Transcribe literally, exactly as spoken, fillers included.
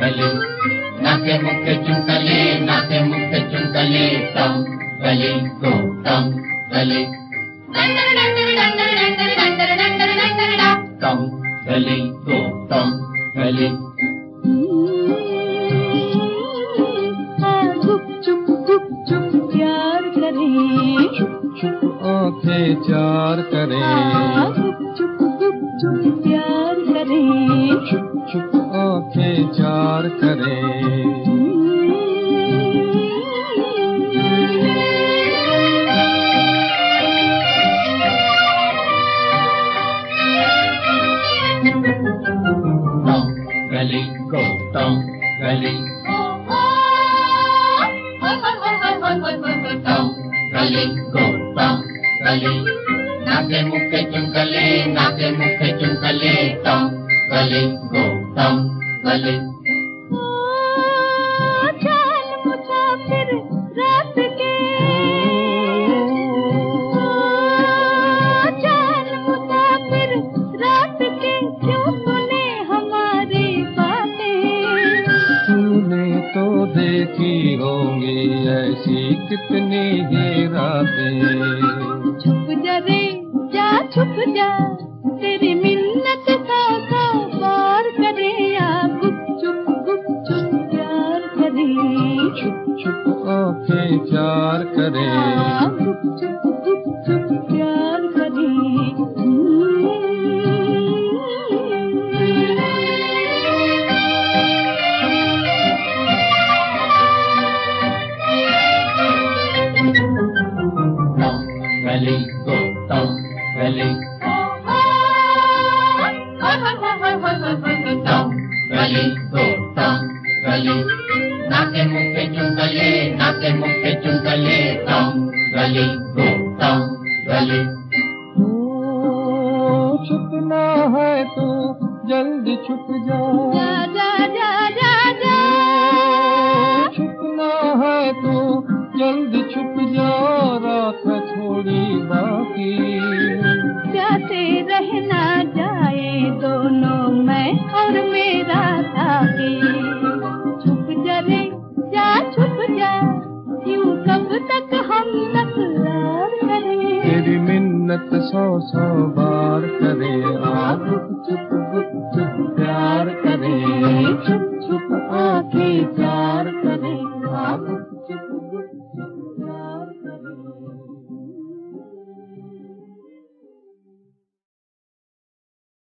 गली, नाके मुक्के चुनकले, नाके मुक्के चुनकले, टम गली को टम गली, टम गली को टम गली। गुप चुप गुप चुप प्यार करें, चुप चुप आंखें चार करें, गुप चुप गुप चुप प्यार करें, चुप चुप आंखें चार करें। टम गली को टम गली, टम गली को टम गली, नाके मुक्के चुनकले, नाके मुक्के चुनकले, टम गली को टम गली। चल मुसाफिर रात के, चल मुसाफिर रात के, क्यों सुने हमारी बातें। तूने तो देखी होंगी ऐसी कितनी ही रातें। छुप जा रे जा छुप जा, तेरी मिन्नत सौ सौ बार करे, या गुप चुप गुप चुप प्यार करे, चुप चुप आंखें चार करें, गुप चुप गुप चुप प्यार करे। टम गली को टम गली, टम गली को टम गली, नाके मुक्के चुनकले, नाके मुक्के चुनकले, टम गली को टम गली। ओ छुपना है तो जल्दी छुप जा, जा जा जा जा जा, छुपना है तो जल्दी छुप जा, रात है थोड़ी बाकी। प्यासे रहना जाए दोनों मैं और मेरा साथी। छुप जा रे जा छुप जा, यूं कब तक हम तकरार करें। तेरी मिन्नत सौ सौ बार करे, आ गुप चुप गुप चुप प्यार करे, चुप चुप आंखें चार